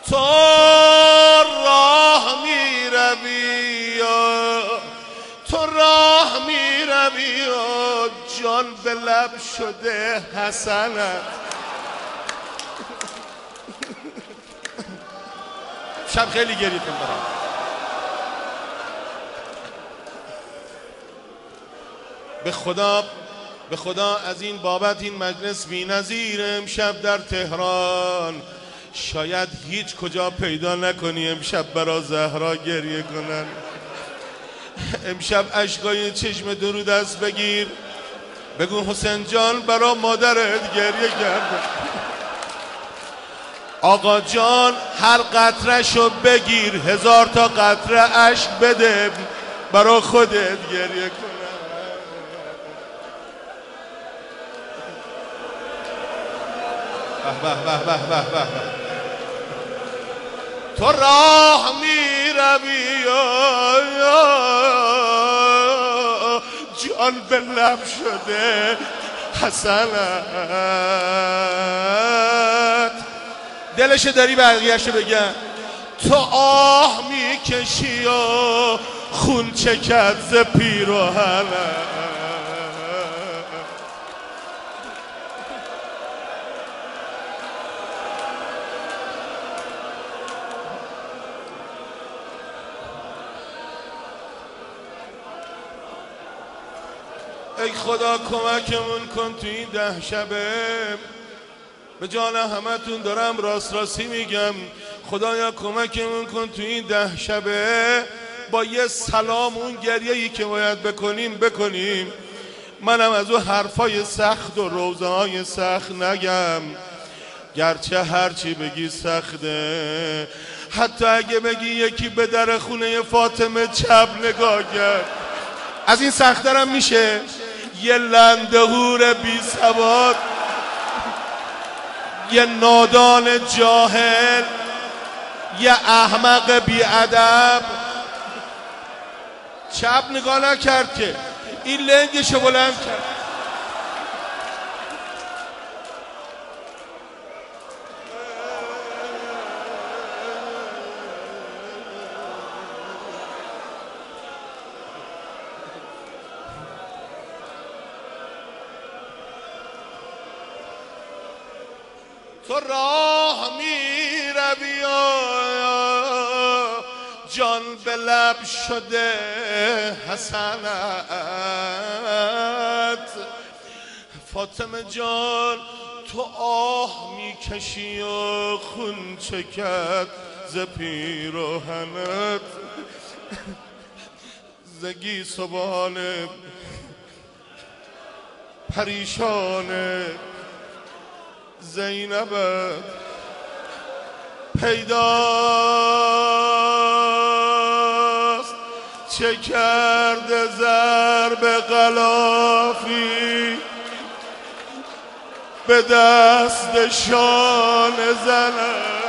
تو راه میروی تو راه میروی جان به لب شده حسنت. شب خیلی گریتون دارم. به خدا از این بابت این مجلس بی‌نظیر امشب در تهران شاید هیچ کجا پیدا نکنی امشب برا زهرا گریه کنن. امشب اشکای چشم درو دست بگیر بگو حسین جان برا مادرت گریه کرد. آقا جان هر قطره شو بگیر 1000 تا قطره اشک بده برا خودت گریه کن. به به به به به. تو راه میروی جان به لب شده حسنت. دلش داری بقیه‌شو بگم. تو آه میکشی و خون چکد ز پیراهنت. ای خدا کمکمون کن تو این 10 شبه. به جان همتون دارم راستی میگم. خدایا کمکمون کن تو این 10 شبه با یه سلام اون گریه‌ای که باید بکنیم. منم از اون حرفای سخت و روزهای سخت نگم، گرچه هرچی بگی سخته. حتی اگه بگی یکی به در خونه فاطمه چپ نگاه کرد از این سخت‌ترم میشه. یه لندهور بی سواد، یه نادان جاهل، یه احمق بی ادب چپ نگاه نکرد که این لنگشو بلند کرد. تو راه میروی جان به لب شده حسنت. فاطمه جان تو آه میکشی و خون چکد ز پیراهنت. زگی صبحانه پریشانه زینبت پیداست چه کرده ضرب غلافی به دست شان زنت.